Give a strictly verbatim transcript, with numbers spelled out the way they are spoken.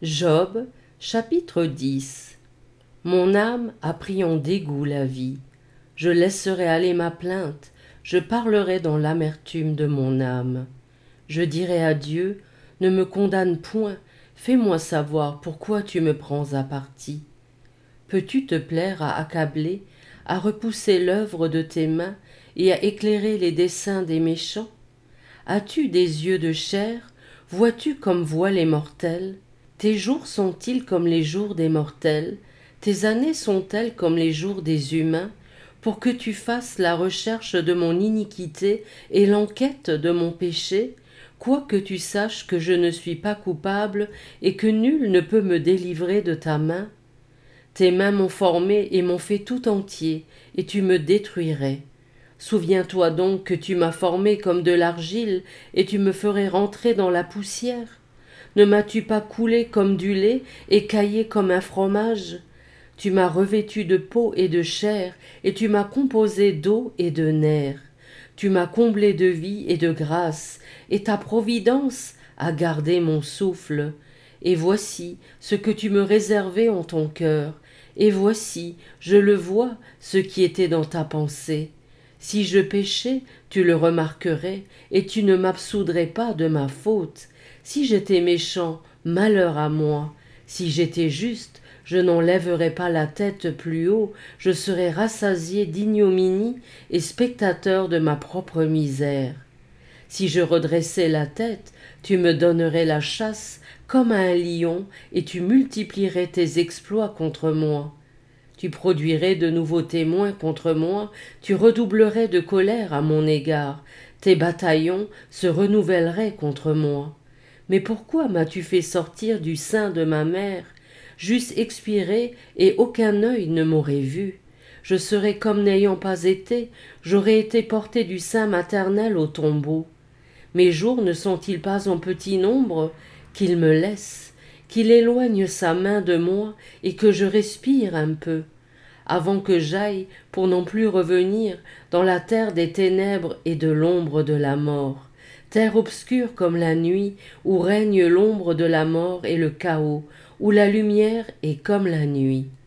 Job, chapitre dix. Mon âme a pris en dégoût la vie. Je laisserai aller ma plainte, je parlerai dans l'amertume de mon âme. Je dirai à Dieu, ne me condamne point, fais-moi savoir pourquoi tu me prends à partie. Peux-tu te plaire à accabler, à repousser l'œuvre de tes mains et à éclairer les desseins des méchants? As-tu des yeux de chair? Vois-tu comme voient les mortels? Tes jours sont-ils comme les jours des mortels? Tes années sont-elles comme les jours des humains? Pour que tu fasses la recherche de mon iniquité et l'enquête de mon péché, quoique tu saches que je ne suis pas coupable et que nul ne peut me délivrer de ta main. Tes mains m'ont formé et m'ont fait tout entier, et tu me détruirais. Souviens-toi donc que tu m'as formé comme de l'argile, et tu me ferais rentrer dans la poussière. Ne m'as-tu pas coulé comme du lait, et caillé comme un fromage? Tu m'as revêtu de peau et de chair, et tu m'as composé d'eau et de nerfs. Tu m'as comblé de vie et de grâce, et ta providence a gardé mon souffle. Et voici ce que tu me réservais en ton cœur, et voici, je le vois, ce qui était dans ta pensée. Si je péchais, tu le remarquerais, et tu ne m'absoudrais pas de ma faute. Si j'étais méchant, malheur à moi. Si j'étais juste, je n'enlèverais pas la tête plus haut, je serais rassasié d'ignominie et spectateur de ma propre misère. Si je redressais la tête, tu me donnerais la chasse comme à un lion, et tu multiplierais tes exploits contre moi. Tu produirais de nouveaux témoins contre moi, tu redoublerais de colère à mon égard, tes bataillons se renouvelleraient contre moi. Mais pourquoi m'as-tu fait sortir du sein de ma mère? J'eusse expiré et aucun œil ne m'aurait vu. Je serais comme n'ayant pas été, j'aurais été porté du sein maternel au tombeau. Mes jours ne sont-ils pas en petit nombre? Qu'il me laisse, qu'il éloigne sa main de moi et que je respire un peu, avant que j'aille, pour n'en plus revenir, dans la terre des ténèbres et de l'ombre de la mort, terre obscure comme la nuit, où règne l'ombre de la mort et le chaos, où la lumière est comme la nuit.